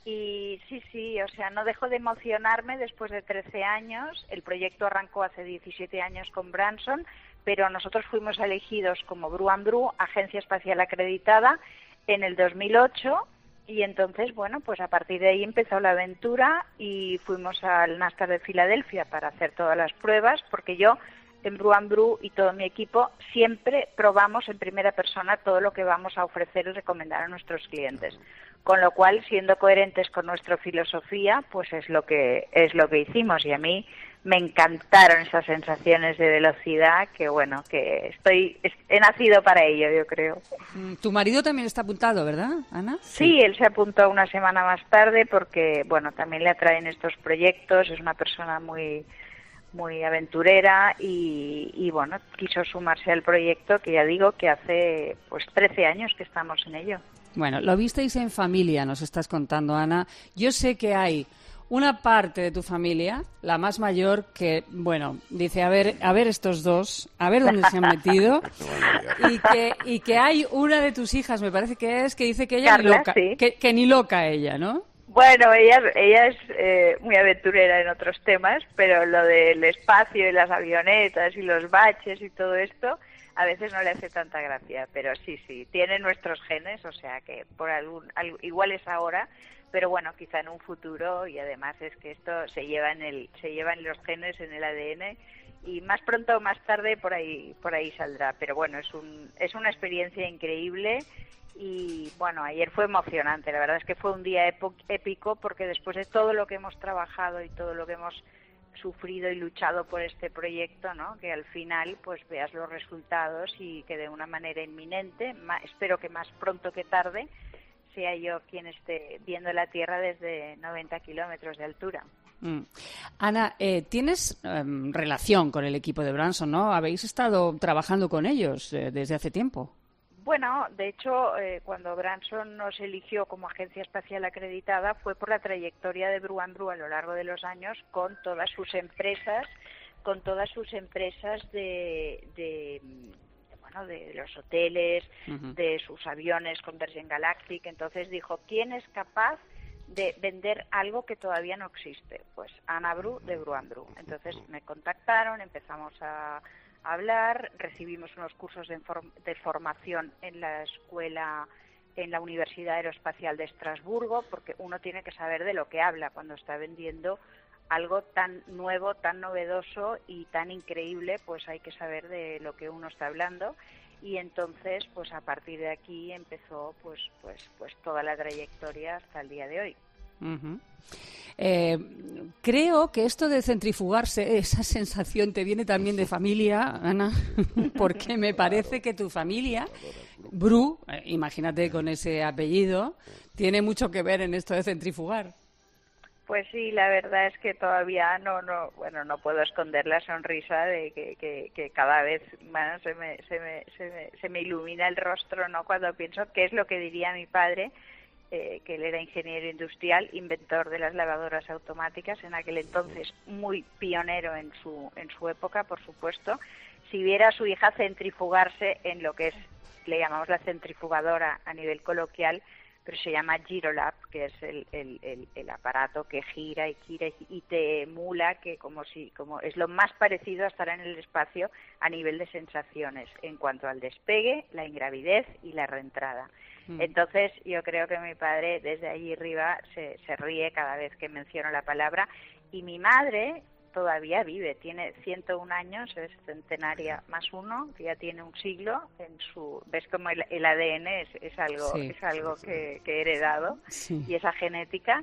Y sí, sí, o sea, no dejo de emocionarme después de trece años. El proyecto arrancó hace diecisiete años con Branson, pero nosotros fuimos elegidos como Bru and Bru, agencia espacial acreditada, en el dos mil ocho. Y entonces, bueno, pues a partir de ahí empezó la aventura y fuimos al NASCAR de Filadelfia para hacer todas las pruebas, porque yo en Bru and Bru y todo mi equipo siempre probamos en primera persona todo lo que vamos a ofrecer y recomendar a nuestros clientes. Con lo cual, siendo coherentes con nuestra filosofía, pues es lo que es lo que hicimos. Y a mí me encantaron esas sensaciones de velocidad que, bueno, que estoy he nacido para ello, yo creo. Tu marido también está apuntado, ¿verdad, Ana? Sí, sí, él se apuntó una semana más tarde porque, bueno, también le atraen estos proyectos. Es una persona muy muy aventurera y, y bueno, quiso sumarse al proyecto, que ya digo que hace pues trece años que estamos en ello. Bueno, lo visteis en familia, nos estás contando, Ana. Yo sé que hay una parte de tu familia, la más mayor, que, bueno, dice, a ver, a ver estos dos, a ver dónde se han metido, y que, y que hay una de tus hijas, me parece que es, que dice que ella Carla, ni loca, sí. que, que ni loca ella, ¿no? Bueno, ella, ella es eh, muy aventurera en otros temas, pero lo del espacio y las avionetas y los baches y todo esto, a veces no le hace tanta gracia, pero sí, sí, tiene nuestros genes, o sea que por algún, algo, igual es ahora, pero bueno, quizá en un futuro, y además es que esto se lleva en el, se lleva en los genes, en el A D N, y más pronto o más tarde por ahí, por ahí saldrá. Pero bueno, es un, es una experiencia increíble. Y bueno, ayer fue emocionante, la verdad es que fue un día épico porque después de todo lo que hemos trabajado y todo lo que hemos sufrido y luchado por este proyecto, ¿no? Que al final pues veas los resultados y que de una manera inminente, más, espero que más pronto que tarde, sea yo quien esté viendo la Tierra desde noventa kilómetros de altura. Mm. Ana, eh, tienes eh, relación con el equipo de Branson, ¿no? Habéis estado trabajando con ellos eh, desde hace tiempo. Bueno, de hecho, eh, cuando Branson nos eligió como agencia espacial acreditada fue por la trayectoria de Bru and Bru a lo largo de los años con todas sus empresas, con todas sus empresas de, de, bueno, de los hoteles, uh-huh. de sus aviones con Virgin Galactic. Entonces dijo, ¿quién es capaz de vender algo que todavía no existe? Pues Ana Bru de Bru and Bru. Entonces me contactaron, empezamos a hablar, recibimos unos cursos de, form- de formación en la escuela, en la Universidad Aeroespacial de Estrasburgo, porque uno tiene que saber de lo que habla cuando está vendiendo algo tan nuevo, tan novedoso y tan increíble, pues hay que saber de lo que uno está hablando. Y entonces, pues a partir de aquí empezó pues pues pues toda la trayectoria hasta el día de hoy. Uh-huh. Eh, creo que esto de centrifugarse, esa sensación te viene también de familia, Ana, porque me parece que tu familia, Bru, eh, imagínate con ese apellido, tiene mucho que ver en esto de centrifugar. Pues sí, la verdad es que todavía no, no, bueno, no puedo esconder la sonrisa de que, que, que cada vez más se me, se me, se me, se me ilumina el rostro, ¿no? Cuando pienso qué es lo que diría mi padre. Eh, que él era ingeniero industrial, inventor de las lavadoras automáticas, en aquel entonces muy pionero en su en su época, por supuesto. Si viera a su hija centrifugarse en lo que es, le llamamos la centrifugadora a nivel coloquial, pero se llama Girolab, que es el, el, el, el aparato que gira y gira y te emula, que como si como es lo más parecido a estar en el espacio a nivel de sensaciones, en cuanto al despegue, la ingravidez y la reentrada. Entonces, yo creo que mi padre desde allí arriba se, se ríe cada vez que menciono la palabra. Y mi madre todavía vive, tiene ciento un años, es centenaria más uno, que ya tiene un siglo en su... ¿Ves cómo el, el A D N es, es algo sí. es algo que, que he heredado? Sí. Y esa genética...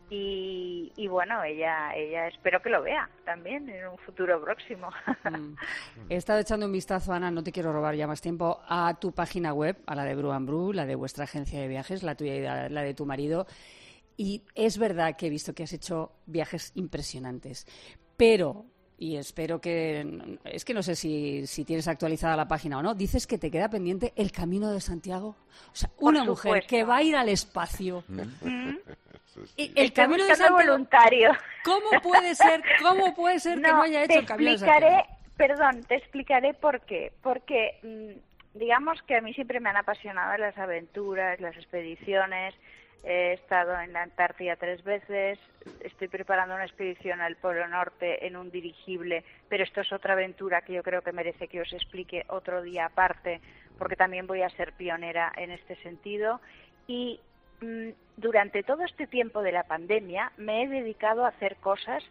Y, y bueno, ella ella espero que lo vea también en un futuro próximo. Mm. He estado echando un vistazo, Ana, no te quiero robar ya más tiempo, a tu página web, a la de Bru and Bru, la de vuestra agencia de viajes, la tuya y la, la de tu marido. Y es verdad que he visto que has hecho viajes impresionantes. Pero, y espero que... Es que no sé si, si tienes actualizada la página o no. Dices que te queda pendiente el Camino de Santiago. O sea, una Por mujer supuesto. que va a ir al espacio... ¿Mm? Y el Estoy Camino de buscando Santiago, voluntario. ¿Cómo puede ser, cómo puede ser no, que no haya hecho el Camino de Santiago? Te explicaré, perdón, te explicaré por qué. Porque mmm, digamos que a mí siempre me han apasionado las aventuras, las expediciones. He estado en la Antártida tres veces, estoy preparando una expedición al Polo Norte en un dirigible, pero esto es otra aventura que yo creo que merece que os explique otro día aparte, porque también voy a ser pionera en este sentido. Y durante todo este tiempo de la pandemia me he dedicado a hacer cosas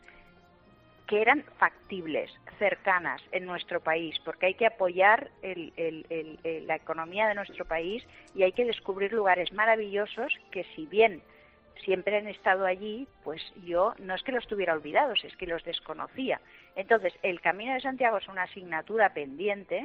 que eran factibles, cercanas en nuestro país, porque hay que apoyar el, el, el, el, la economía de nuestro país y hay que descubrir lugares maravillosos que, si bien siempre han estado allí, pues yo no es que los tuviera olvidados, es que los desconocía. Entonces, el Camino de Santiago es una asignatura pendiente.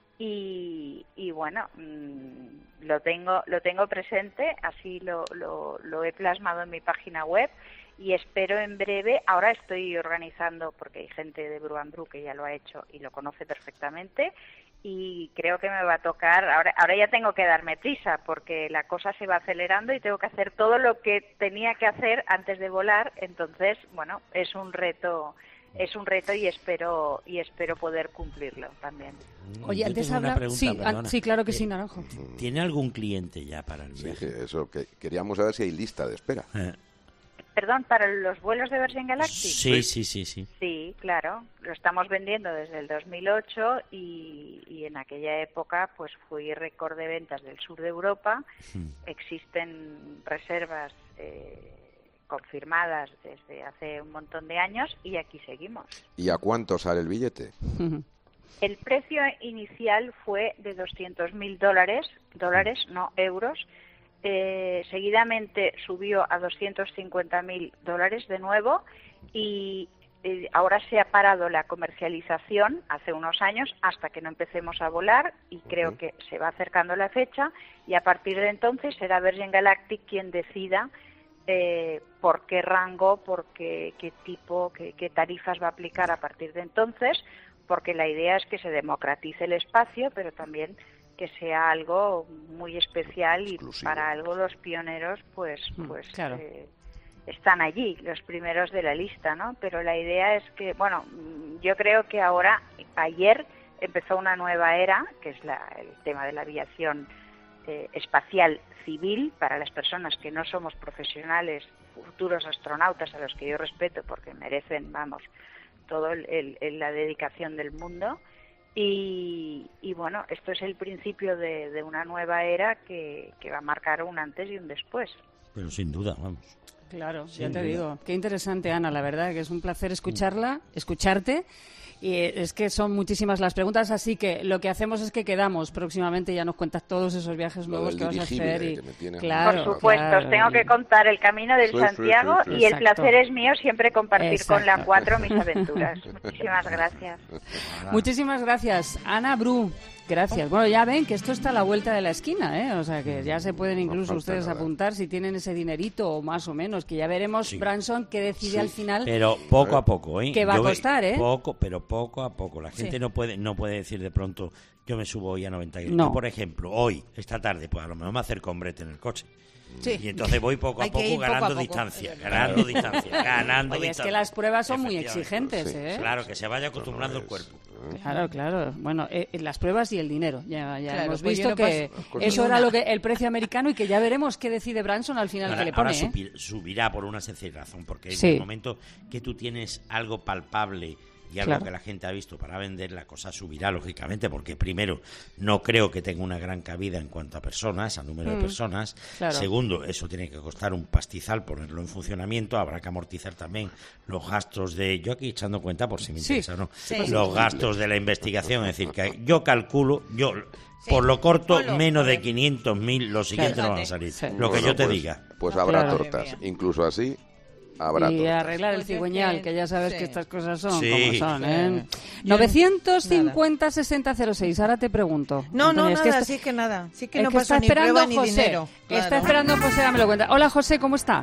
Y, y bueno, mmm, lo tengo lo tengo presente, así lo, lo, lo he plasmado en mi página web y espero en breve, ahora estoy organizando, porque hay gente de Bru and Bru que ya lo ha hecho y lo conoce perfectamente, y creo que me va a tocar, ahora, ahora ya tengo que darme prisa porque la cosa se va acelerando y tengo que hacer todo lo que tenía que hacer antes de volar, entonces, bueno, es un reto... Es un reto y espero y espero poder cumplirlo también. Oye, Yo antes tengo una habla... pregunta, sí, perdona. ah, sí, claro que Eh, sí, Naranjo. ¿Tiene algún cliente ya para el Sí, viaje? que eso, que queríamos saber si hay lista de espera. Eh, Perdón, ¿para los vuelos de Virgin Galactic? Sí, sí, sí, sí. Sí, claro. Lo estamos vendiendo desde el dos mil ocho y, y en aquella época pues fui récord de ventas del sur de Europa. Hmm. Existen reservas eh, confirmadas desde hace un montón de años y aquí seguimos. ¿Y a cuánto sale el billete? El precio inicial fue de doscientos mil dólares, dólares, no euros. Eh, seguidamente subió a doscientos cincuenta mil dólares de nuevo y eh, ahora se ha parado la comercialización hace unos años hasta que no empecemos a volar y creo que se va acercando la fecha y a partir de entonces será Virgin Galactic quien decida eh, por qué rango, por qué, qué tipo, qué, qué tarifas va a aplicar a partir de entonces, porque la idea es que se democratice el espacio, pero también que sea algo muy especial y exclusivo. Para algo los pioneros pues pues claro. eh, están allí, los primeros de la lista, ¿no? Pero la idea es que, bueno, yo creo que ahora, ayer empezó una nueva era, que es la, el tema de la aviación eh, espacial civil, para las personas que no somos profesionales, futuros astronautas, a los que yo respeto porque merecen, vamos, toda el, el, la dedicación del mundo. Y, y bueno, esto es el principio de, de una nueva era que, que va a marcar un antes y un después. Pero sin duda, vamos. Claro, Sin ya te duda. digo. Qué interesante, Ana, la verdad, que es un placer escucharla, escucharte. Y es que son muchísimas las preguntas, así que lo que hacemos es que quedamos próximamente, ya nos cuentas todos esos viajes Lo nuevos del que vas a dirigible, hacer. Y, que me tiene- claro, Por supuesto, claro, os tengo y- que contar el camino del Sí, sí, Santiago sí, sí. y el Exacto. placer es mío siempre compartir con la Exacto. cuatro mis aventuras. Muchísimas gracias. Muchísimas gracias, Ana Bru. Gracias. Bueno, ya ven que esto está a la vuelta de la esquina, ¿eh? O sea, que ya se pueden incluso falta ustedes nada. apuntar si tienen ese dinerito o más o menos, que ya veremos, Sí. Branson, que decide Sí. al final. Pero poco a poco, ¿eh? Que va a Yo ve- costar, ¿eh? Poco, pero poco a poco. La gente Sí. no puede no puede decir de pronto, yo me subo hoy a noventa kilómetros. No. Yo, por ejemplo, hoy, esta tarde, pues a lo mejor me acerco a un brete en el coche. Sí. Y entonces voy poco a Hay que poco ir poco a ganando poco. distancia, ganando distancia, ganando Oye, es distancia. que las pruebas son muy Efectivamente. exigentes, ¿eh? Claro, que se vaya acostumbrando el cuerpo. Claro, claro. Bueno, eh, eh, las pruebas y el dinero. Ya, ya Claro, hemos pues yo visto no que paso eso ni era una. lo que el precio americano y que ya veremos qué decide Branson al final Ahora, que le pone. ahora ¿eh? subi- subirá por una sencilla razón, porque Sí. en el momento que tú tienes algo palpable y algo Claro. que la gente ha visto para vender, la cosa subirá, lógicamente, porque primero, no creo que tenga una gran cabida en cuanto a personas, a número Mm, de personas. claro. Segundo, eso tiene que costar un pastizal ponerlo en funcionamiento, habrá que amortizar también los gastos de... Yo aquí echando cuenta por si me Sí. interesa o no. Sí. Los gastos de la investigación, es decir, que yo calculo, yo... Por lo corto, Ponlo, menos de joder. quinientos mil, los siguientes no van a Fíjate. salir. Sí. Lo que Bueno, yo te pues- diga. Pues habrá Claro. tortas. Incluso así, habrá Y tortas. arreglar el Pues yo cigüeñal, que- que ya sabes sí. que estas cosas son Sí. como son, ¿eh? Sí. Yo- novecientos cincuenta sesenta cero seis. Ahora te pregunto. No, no, Antonio, es nada, que esto- sí que nada. Sí que es no que pasa está ni esperando prueba ni José. dinero. Está Claro. esperando José, ya me lo cuenta. Hola, José, ¿cómo está?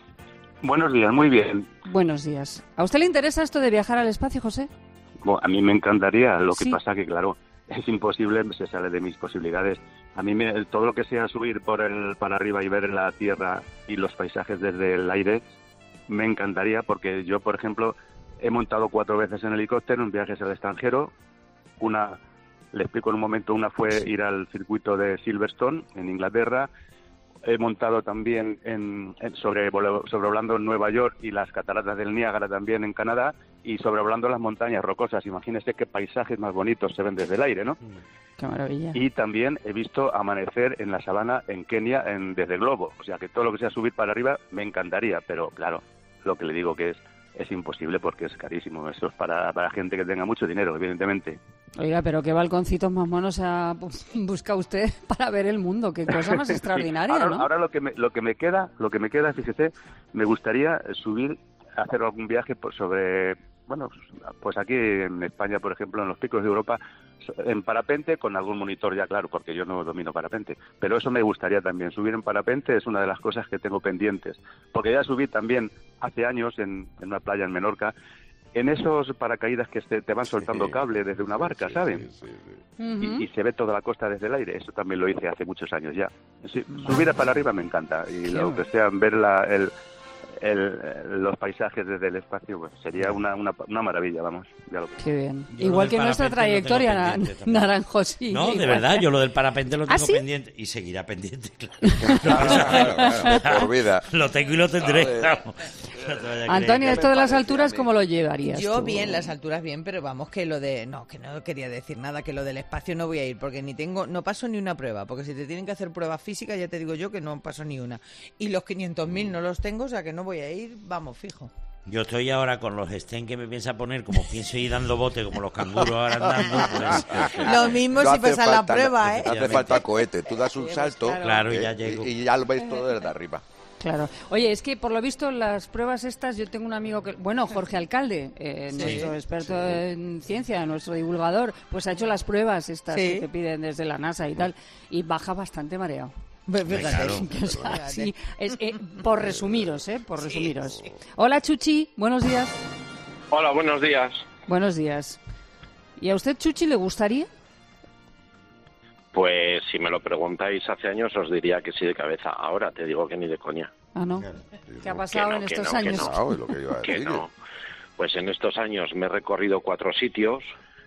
Buenos días, muy bien. Buenos días. ¿A usted le interesa esto de viajar al espacio, José? Bueno, a mí me encantaría, lo que Sí. pasa que, claro, es imposible, se sale de mis posibilidades. A mí me- todo lo que sea subir por el para arriba y ver la tierra y los paisajes desde el aire, me encantaría porque yo, por ejemplo, he montado cuatro veces en helicóptero en viajes al extranjero. Una, le explico en un momento, una fue ir al circuito de Silverstone en Inglaterra. He montado también en, en- sobre, sobrevolando Nueva York y las cataratas del Niágara también en Canadá y sobrevolando las montañas rocosas. Imagínese qué paisajes más bonitos se ven desde el aire, ¿no? Qué maravilla. Y también he visto amanecer en la sabana en Kenia en, desde globo. O sea que todo lo que sea subir para arriba me encantaría, pero claro, lo que le digo que es es imposible porque es carísimo. Eso es para, para gente que tenga mucho dinero, evidentemente. Oiga, pero qué balconcitos más monos ha busca usted para ver el mundo. Qué cosa más Sí. extraordinaria, ahora, ¿no? ahora lo que me, lo que me queda, lo que me queda, fíjese, me gustaría subir, hacer algún viaje por sobre, bueno, pues aquí en España, por ejemplo, en los picos de Europa, en parapente con algún monitor ya, claro, porque yo no domino parapente. Pero eso me gustaría también. Subir en parapente es una de las cosas que tengo pendientes. Porque ya subí también hace años en, en una playa en Menorca, en esos paracaídas que te, te van soltando cable desde una barca, ¿saben? Y, y se ve toda la costa desde el aire. Eso también lo hice hace muchos años ya. Sí, subir para arriba me encanta. Y lo que sea, ver la, el, el, los paisajes desde el espacio, pues sería una, una, una maravilla, vamos. Ya lo Qué bien. Yo Igual lo que del nuestra parapente lo tengo trayectoria, na- pendiente también. Naranjo, sí. No, de igual. verdad, yo lo del parapente lo ¿Ah, tengo sí? pendiente y seguirá pendiente, claro. Claro, claro, por vida. Lo tengo y lo tendré. Joder. Vamos. No te vayas a creer Antonio, que- esto de las alturas, ¿cómo lo llevarías Yo tú? bien, las alturas bien, pero vamos que lo de... No, que no quería decir nada, que lo del espacio no voy a ir, porque ni tengo... No paso ni una prueba, porque si te tienen que hacer pruebas físicas, ya te digo yo que no paso ni una. Y los quinientos mil no los tengo, o sea que no voy a ir, vamos, fijo. Yo estoy ahora con los stents que me piensa poner, como pienso ir dando bote como los canguros ahora andando. Pues, Lo mismo No si hace pasa la falta- prueba, ¿eh? No hace falta cohete. Tú das un salto Claro, eh, ya llego. y, y ya lo ves todo desde arriba. Claro. Oye, es que por lo visto las pruebas estas, yo tengo un amigo que, bueno, Jorge Alcalde, eh, Sí. nuestro experto en ciencia, nuestro divulgador, pues ha hecho las pruebas estas Sí. que te piden desde la NASA y tal, y baja bastante mareado. Pues fíjate. Claro. O sea, Fíjate. sí, es, eh, por resumiros, ¿eh? Por resumiros. Hola, Chuchi, buenos días. Hola, buenos días. Buenos días. ¿Y a usted, Chuchi, le gustaría? Pues si me lo preguntáis hace años os diría que sí de cabeza. Ahora te digo que ni de coña. Ah, ¿no? ¿Qué ha pasado Que no, en que estos no, que años? no. Ah, es lo que iba a Que decir. no. Pues en estos años me he recorrido cuatro sitios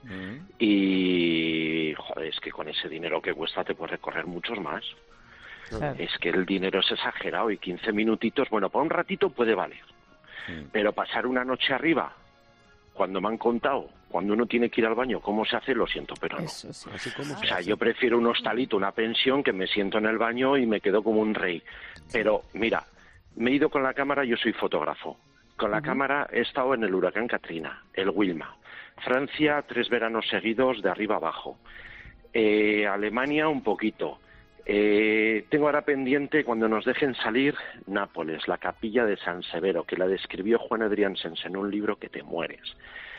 y joder, es que con ese dinero que cuesta te puedes recorrer muchos más. Claro. Es que el dinero es exagerado y quince minutitos, bueno, para un ratito puede valer. Pero pasar una noche arriba, cuando me han contado, cuando uno tiene que ir al baño, ¿cómo se hace? Lo siento, pero no. Eso sí. O sea, yo prefiero un hostalito, una pensión, que me siento en el baño y me quedo como un rey. Pero, mira, me he ido con la cámara, yo soy fotógrafo. Con la uh-huh. cámara he estado en el huracán Katrina, el Wilma. Francia, tres veranos seguidos de arriba abajo. Eh, Alemania, un poquito. Eh, tengo ahora pendiente, cuando nos dejen salir, Nápoles, la capilla de San Severo, que la describió Juan Adriansens en un libro que te mueres.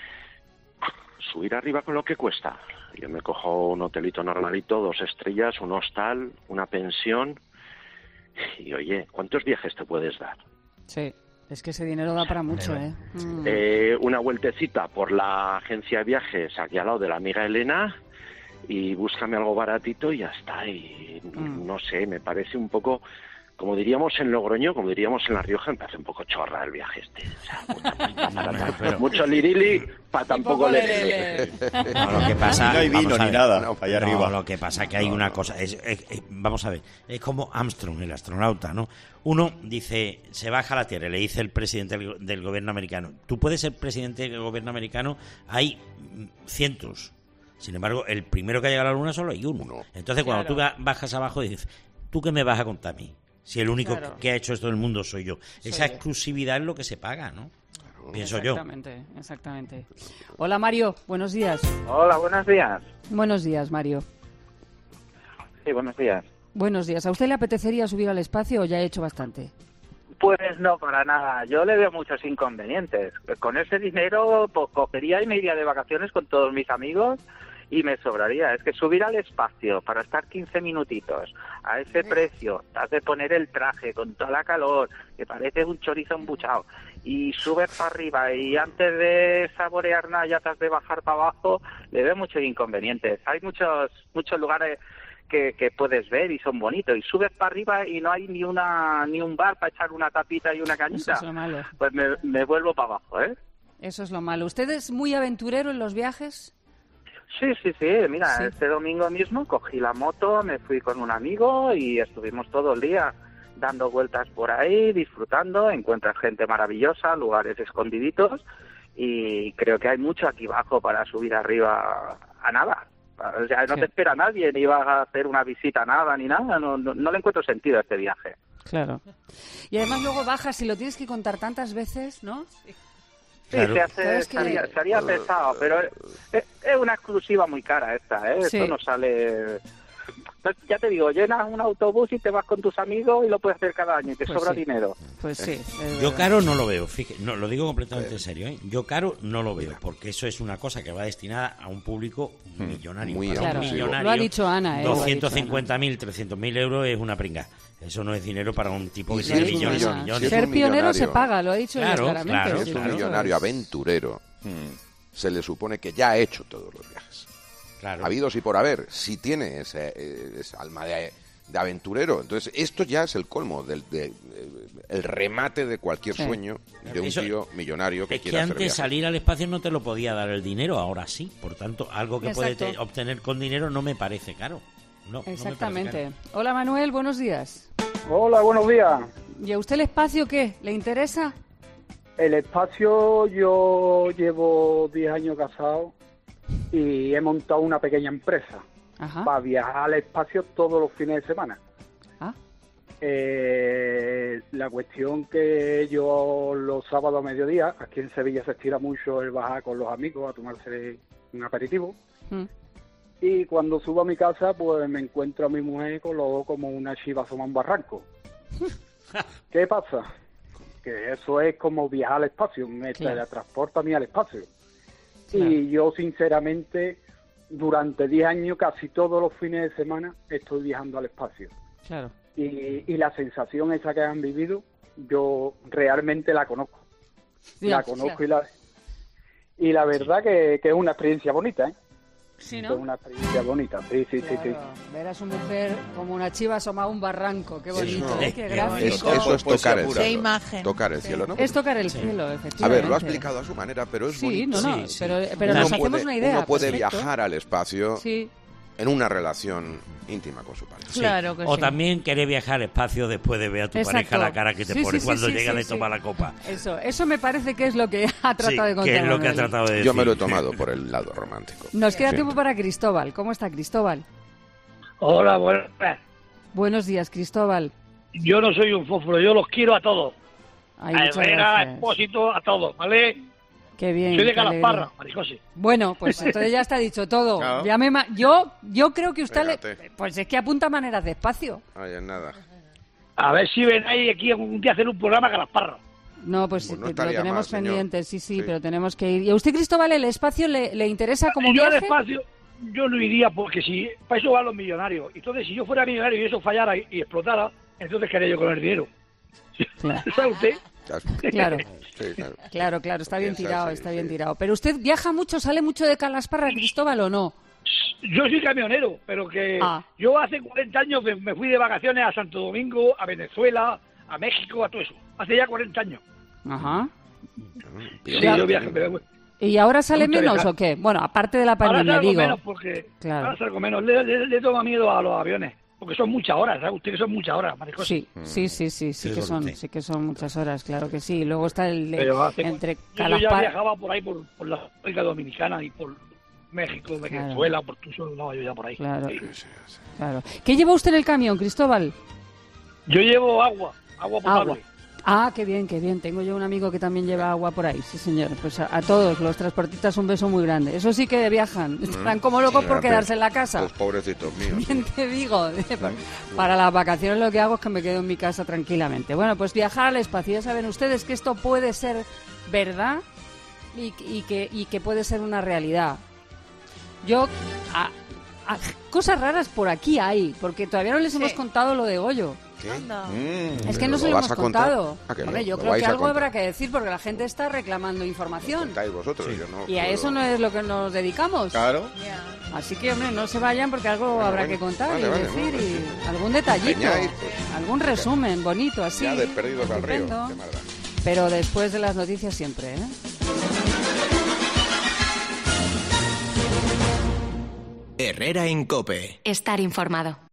Subir arriba con lo que cuesta. Yo me cojo un hotelito normalito, dos estrellas, un hostal, una pensión. Y oye, ¿cuántos viajes te puedes dar? Sí, es que ese dinero da para mucho, ¿eh? Mm. eh una vueltecita por la agencia de viajes aquí al lado de la amiga Elena y búscame algo baratito y ya está. Y mm. no sé, me parece un poco, como diríamos en Logroño, como diríamos en La Rioja, me parece un poco chorra el viaje este. O sea, mucha pinta para no, pero... mucho lirili para tampoco leer. No, lo que pasa, no hay vino ni nada, no, para allá no, arriba. Lo que pasa es que hay no, una cosa, es, es, es, vamos a ver, es como Armstrong, el astronauta, ¿no? Uno dice, se baja a la Tierra, le dice el presidente del, del gobierno americano. Tú puedes ser presidente del gobierno americano, hay cientos. Sin embargo, el primero que ha llegado a la Luna solo hay uno. uno. Entonces, cuando claro. tú bajas abajo, dices, ¿tú qué me vas a contar a mí? Si el único claro. que ha hecho esto en el mundo soy yo. Soy Esa yo. exclusividad es lo que se paga, ¿no? Claro. Pienso exactamente, yo. Exactamente, exactamente. Hola, Mario. Buenos días. Hola, buenos días. Buenos días, Mario. Sí, buenos días. Buenos días. ¿A usted le apetecería subir al espacio o ya ha hecho bastante? Pues no, para nada. Yo le veo muchos inconvenientes. Con ese dinero pues, cogería y me iría de vacaciones con todos mis amigos y me sobraría. Es que subir al espacio para estar quince minutitos a ese precio, te has de poner el traje con toda la calor, que parece un chorizo embuchado, y subes para arriba y antes de saborear nada ya te has de bajar para abajo, le veo muchos inconvenientes. Hay muchos muchos lugares que, que puedes ver y son bonitos, y subes para arriba y no hay ni una ni un bar para echar una tapita y una cañita. Eso es lo malo. Pues me, me vuelvo para abajo, ¿eh? Eso es lo malo. ¿Usted es muy aventurero en los viajes? Sí, sí, sí. Mira, sí. Este domingo mismo cogí la moto, me fui con un amigo y estuvimos todo el día dando vueltas por ahí, disfrutando. Encuentras gente maravillosa, lugares escondiditos, y creo que hay mucho aquí abajo para subir arriba a nada. O sea, no sí. te espera nadie, ni vas a hacer una visita a nada, ni nada. No, no, no le encuentro sentido a este viaje. Claro. Y además luego bajas y lo tienes que contar tantas veces, ¿no? Sí. Sí, claro. se hace, estaría, estaría pesado, pero es, es una exclusiva muy cara esta, ¿eh? Sí. Esto no sale... Ya te digo, llenas un autobús y te vas con tus amigos y lo puedes hacer cada año y te pues sobra sí. dinero. Pues sí. Yo caro no lo veo, fíjate, no, lo digo completamente en serio, ¿eh? Yo caro no lo veo, porque eso es una cosa que va destinada a un público millonario. Muy claro. millonario. Lo ha dicho Ana, ¿eh? doscientos cincuenta mil, trescientos mil euros es una pringa. Eso no es dinero para un tipo que tiene millones y millones. Ser pionero se paga, lo ha dicho claro, claramente. Claro, si es un millonario aventurero, hmm. se le supone que ya ha hecho todos los viajes. Claro. Habidos y por haber, si tiene ese, ese alma de, de aventurero. Entonces, esto ya es el colmo, del de, el remate de cualquier sí. sueño de un Eso, tío millonario que es quiera que hacer antes viajes. Salir al espacio no te lo podía dar el dinero, ahora sí. Por tanto, algo que Exacto. puedes obtener con dinero no me parece caro. No, Exactamente. No me parece caro. Hola, Manuel, buenos días. Hola, buenos días. ¿Y a usted el espacio qué? ¿Le interesa? El espacio, yo llevo diez años casado y he montado una pequeña empresa Ajá. para viajar al espacio todos los fines de semana. ¿Ah? Eh, la cuestión que yo los sábados a mediodía, aquí en Sevilla se estira mucho el bajar con los amigos a tomarse un aperitivo. Mm. Y cuando subo a mi casa, pues me encuentro a mi mujer con los dos como una chiva asoma a un barranco. ¿Qué pasa? Que eso es como viajar al espacio, me claro. transporta a mí al espacio. Claro. Y yo, sinceramente, durante diez años, casi todos los fines de semana, estoy viajando al espacio. Claro. Y, y la sensación esa que han vivido, yo realmente la conozco. Sí, la conozco claro. y la y la verdad sí. que, que es una experiencia bonita, ¿eh? Sí, ¿no? Es una experiencia bonita, sí, sí, claro. sí, sí. Ver a su mujer como una chiva asomada a un barranco, qué bonito, eso, ¿eh? Qué gráfico. Eso es tocar el cielo. Qué imagen. Tocar el cielo, ¿no? Es tocar el sí. cielo, efectivamente. A ver, lo ha explicado a su manera, pero es sí, bonito. No, no, sí, pero, sí. pero uno nos puede, hacemos una idea. Uno puede perfecto. viajar al espacio sí. en una relación íntima con su pareja. Sí. Claro que o sí. también querer viajar al espacio después de ver a tu Exacto. pareja la cara que te sí, pone sí, cuando sí, llega sí, de sí. tomar la copa. Eso, eso me parece que es lo que ha tratado sí, de contar. Que es lo que ha Manuel. tratado de decir. Yo me lo he tomado por el lado romántico. Nos queda sí. tiempo para Cristóbal. ¿Cómo está Cristóbal? Hola, buenas. Buenos días, Cristóbal. yo no soy un fósforo, yo los quiero a todos. Ay, a muchas Herrera, a gracias. Expósito, a todos, ¿vale? Qué bien. Soy de qué Calasparra, alegría. Maricosi. Bueno, pues entonces ya está dicho todo. Claro. Ya me ma- yo, yo creo que usted le... Fíjate. Pues es que apunta maneras despacio. Ay, es nada. A ver si ven ahí aquí un día a hacer un programa a Calasparra. No, pues, Pues no lo estaría tenemos mal, señor. pendiente, sí, sí, Sí. pero tenemos que ir. ¿Y a usted, Cristóbal, el espacio le, le interesa como Yo al viaje? espacio, yo no iría porque si para eso van los millonarios. Entonces, si yo fuera millonario y eso fallara y, y explotara, entonces ¿qué haría yo con el dinero? ¿Sabe usted? Claro. Sí, claro. Claro, claro, está bien Piensa, tirado, sí, está sí. bien tirado. ¿Pero usted viaja mucho, sale mucho de Calasparra, Cristóbal, o no? Yo soy camionero, pero que Ah. yo hace cuarenta años me, me fui de vacaciones a Santo Domingo, a Venezuela, a México, a todo eso. Hace ya cuarenta años. Ajá. Sí, Ya. yo viaje, pero ¿Y ahora sale Mucho menos viajar. o qué? Bueno, aparte de la ahora pandemia, salgo digo. menos porque Claro. ahora salgo menos. Le, le, le toma miedo a los aviones, porque son muchas horas, ¿sabe usted que son muchas horas, Maricosi? Sí, sí, sí, sí, sí Sí, que con son, usted. sí que son muchas horas, claro que sí. Luego está el de, Pero hace- entre yo, yo ya Calasparra. viajaba por ahí, por, por la República Dominicana y por México, Venezuela, por tu no, yo ya por ahí. Claro. Sí. Claro. ¿Qué lleva usted en el camión, Cristóbal? Yo llevo agua, agua potable. Agua. Ah, qué bien, qué bien. Tengo yo un amigo que también lleva agua por ahí, sí señor. Pues a, a todos los transportistas un beso muy grande. Eso sí que viajan. Estarán como locos por Fíjate, quedarse en la casa. Los pobrecitos míos. Bien te digo. Para las vacaciones lo que hago es que me quedo en mi casa tranquilamente. Bueno, pues viajar al espacio. Ya saben ustedes que esto puede ser verdad y, y que, y que puede ser una realidad. Yo... a- a- cosas raras por aquí hay, porque todavía no les hemos contado lo de Goyo. ¿Qué? Es Mm, que no ¿lo se lo vas hemos a contar? contado. Ah, que Hombre, lo- yo lo creo vais que a algo contar. habrá que decir porque la gente está reclamando información. Contáis vosotros, yo no. Y a puedo- eso no es lo que nos dedicamos. Claro. Así que, hombre, no se vayan porque algo habrá bueno. que contar Vale, y vale, decir no, y algún detallito, empeñáis, pues, algún resumen bonito así. Ya de perdidos al río. estupendo. Qué maldad. Pero después de las noticias siempre, ¿eh? Herrera en COPE. Estar informado.